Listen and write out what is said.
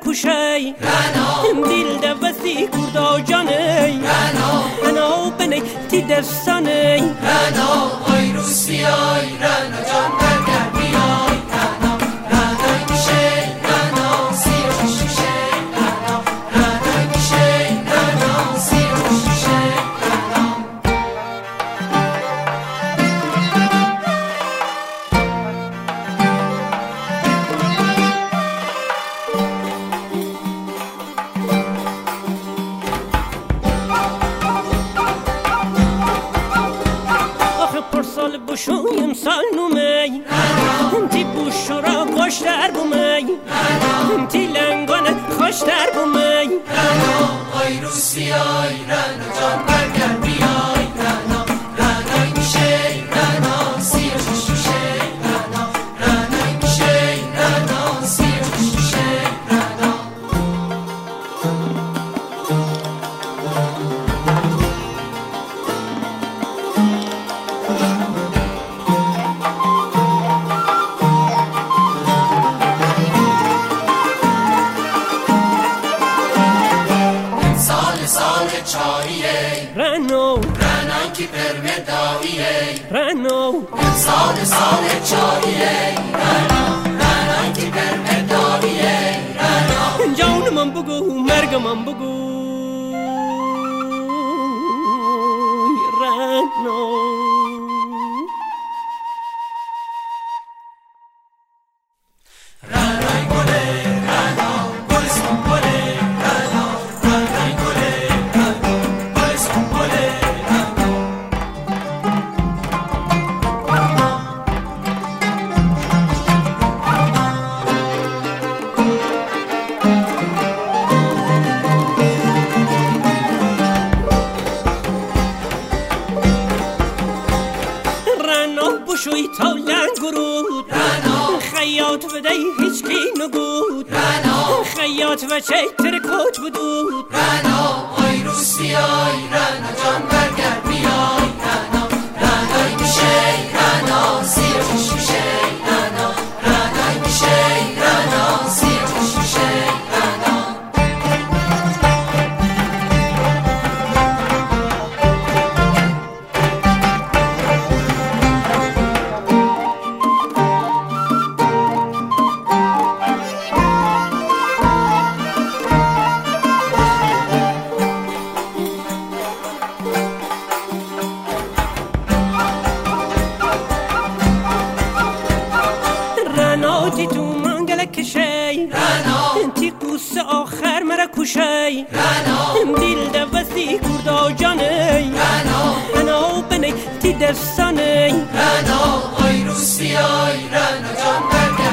کشی دل دوستی کردا جانی انا بنی تی دستانی آی روسیای جان برگر بیای رنای میشه سیر شیشه رنای میشه سیر شیشه سال بشویم سال نومی تی بوشورا خوشتر بومی تی لنگان خوشتر بومی آی روسیای جان برگر بیای رنای میشه سیر شیشه رنای میشه سیر شیشه رنان کی پرمداییه رنو سال چاییه رنان کی پرمداییه جان من بگو مرگ من بگو رنو رنای گله گلستون گله رنای گله گلستون گله بشوی تا لنگرود خیاط بده هیچ کی نگود خیاط و چه ترکوت بدود آی روسیای جان برگر بیای رنای میشه سیر شیشه رنای میشه سیر شیشه تی تو منگل کشی تی قوس آخر مرا کشی دل دوستی کردا جانی انا بنی تی دستانی آی روسیای جان برگر